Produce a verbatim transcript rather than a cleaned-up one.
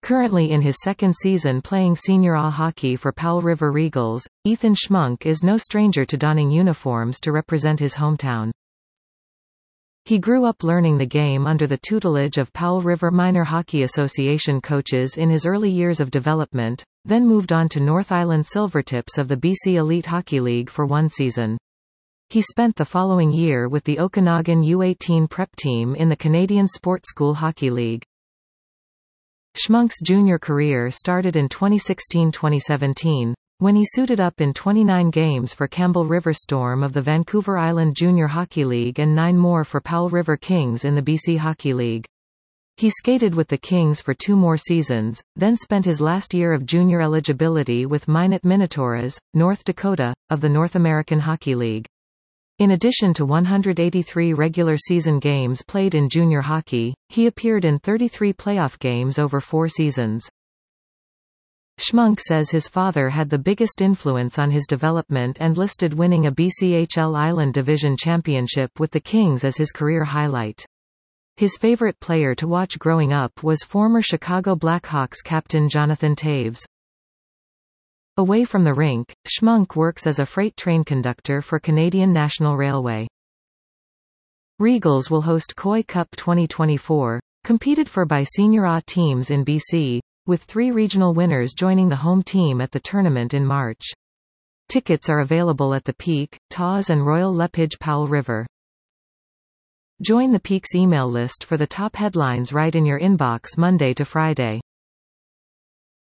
Currently in his second season playing Senior A hockey for Powell River Regals, Ethan Schmunk is no stranger to donning uniforms to represent his hometown. He grew up learning the game under the tutelage of Powell River Minor Hockey Association coaches in his early years of development, then moved on to North Island Silvertips of the B C Elite Hockey League for one season. He spent the following year with the Okanagan U eighteen prep team in the Canadian Sports School Hockey League. Schmunk's junior career started in twenty sixteen twenty seventeen, when he suited up in twenty-nine games for Campbell River Storm of the Vancouver Island Junior Hockey League and nine more for Powell River Kings in the B C Hockey League. He skated with the Kings for two more seasons, then spent his last year of junior eligibility with Minot Minotauras, North Dakota, of the North American Hockey League. In addition to one hundred eighty-three regular season games played in junior hockey, he appeared in thirty-three playoff games over four seasons. Schmunk says his father had the biggest influence on his development and listed winning a B C H L Island Division championship with the Kings as his career highlight. His favorite player to watch growing up was former Chicago Blackhawks captain Jonathan Toews. Away from the rink, Schmunk works as a freight train conductor for Canadian National Railway. Regals will host Koi Cup twenty twenty-four, competed for by Senior A teams in B C, with three regional winners joining the home team at the tournament in March. Tickets are available at the Peak, Taws and Royal Lepage Powell River. Join the Peak's email list for the top headlines right in your inbox Monday to Friday.